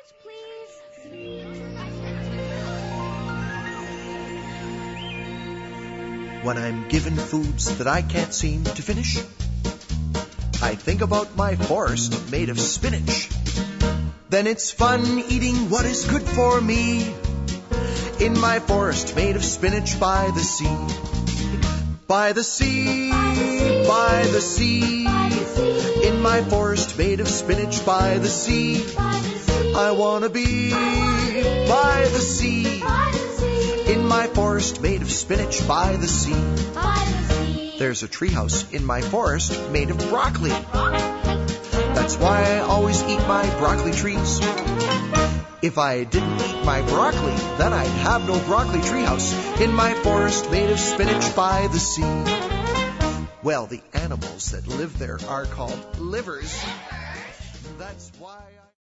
spinach, please. When I'm given foods that I can't seem to finish, I think about my forest made of spinach. Then it's fun eating what is good for me in my forest made of spinach by the sea. By the sea, by the sea, in my forest made of spinach by the sea. I wanna be by the sea, in my forest made of spinach by the sea. There's a treehouse in my forest made of broccoli. That's why I always eat my broccoli trees. If I didn't eat my broccoli, then I'd have no broccoli treehouse in my forest made of spinach by the sea. Well, the animals that live there are called livers. That's why